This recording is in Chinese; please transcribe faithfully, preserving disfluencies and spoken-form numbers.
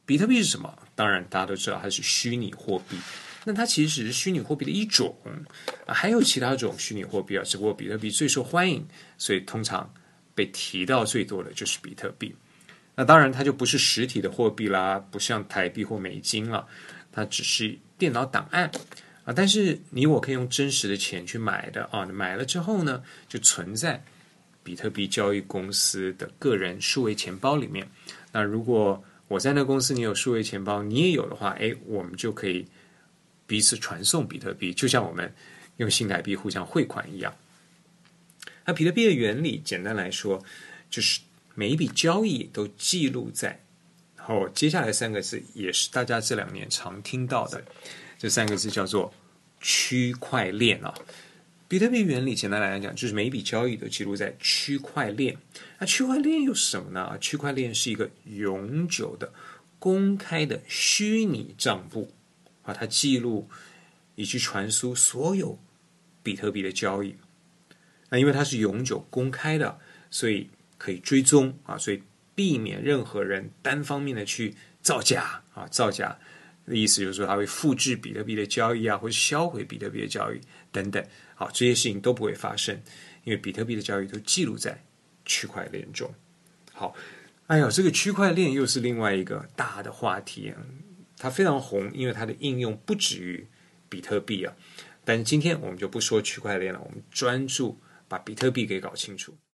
比特币是什么？当然大家都知道它是虚拟货币，那它其实只是虚拟货币的一种，啊、还有其他种虚拟货币啊，只不过比特币最受欢迎，所以通常被提到最多的就是比特币。那当然它就不是实体的货币啦，不像台币或美金了，它只是电脑档案啊。但是你我可以用真实的钱去买的啊，买了之后呢，就存在比特币交易公司的个人数位钱包里面。那如果我在那公司，你有数位钱包，你也有的话，哎，我们就可以彼此传送比特币，就像我们用新台币互相汇款一样。那比特币的原理，简单来说，就是每一笔交易都记录在，然后接下来三个字也是大家这两年常听到的，这三个字叫做区块链啊。比特币原理简单来讲，就是每一笔交易都记录在区块链。那区块链又是什么呢？区块链是一个永久的、公开的虚拟账簿啊，它记录以及传输所有比特币的交易。那因为它是永久公开的，所以可以追踪啊，所以避免任何人单方面的去造假啊，造假的意思就是说，它会复制比特币的交易啊，或者销毁比特币的交易等等。好，这些事情都不会发生，因为比特币的交易都记录在区块链中。好，哎呀，这个区块链又是另外一个大的话题啊，它非常红，因为它的应用不止于比特币啊。但是今天我们就不说区块链了，我们专注把比特币给搞清楚。